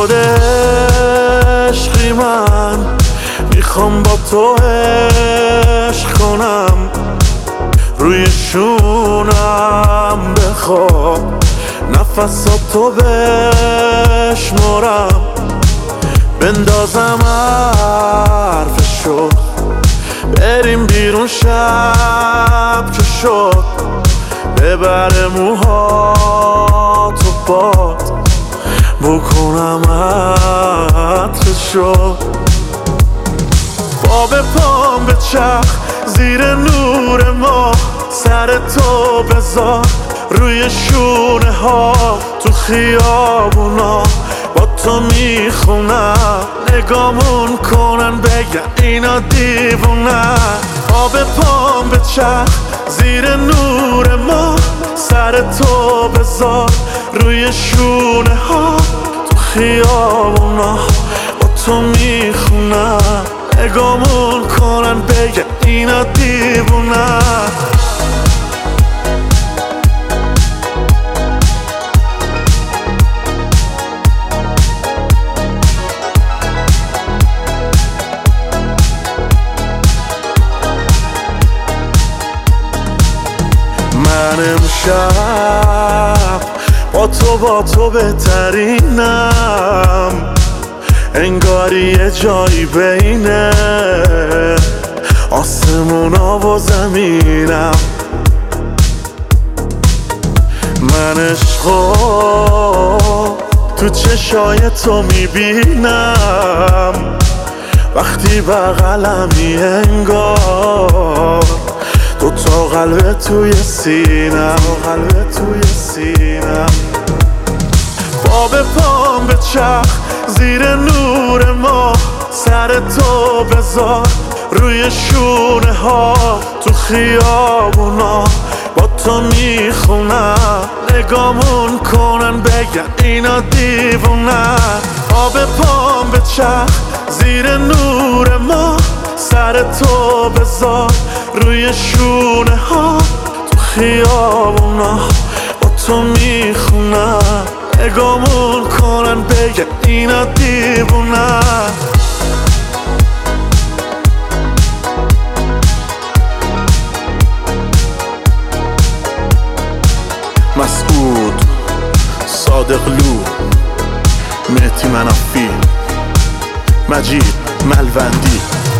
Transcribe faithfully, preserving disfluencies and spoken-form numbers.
شده عشقی من، میخوام با تو عشق کنم، روی شونم بخواب، نفساتو بشمرم، بندازم حرفشو، بریم بیرون شب که شد، ببره موهاتو باد، بکنم عطرشو، با به پام به چرخ زیر نور ما، سر تو بذار روی شونه ها، تو خیابونا با تو میخونم، نگامون کنن بگن اینا دیوونن. آب پام به چرخ زیر نور ما، سر تو بذار روی شونه ها، تو خیابونا با تو میخونم، نگامون کنن بگن اینا دیوونن. من امشب با تو با تو بهترینم، انگاری یه جایی بینه آسمونا و زمینم. من عشقو تو چشای تو میبینم، وقتی بغلمی انگار دو تا قلب توی سینم، قلب توی سینم. با به پام به چرخ زیر نور ما، سر تو بذار روی شونه ها، تو خیابونا با تو میخونم، نگامون کنن بگن اینا دیوونن. آب پام به چرخ زیر نور ما، سر تو بذار روی شونه ها، تو خیابونا با تو میخونم، نگامون کنن بگن اینا دیوونن. مسعود صادقلو، مهدی منافی، مجید ملوندی.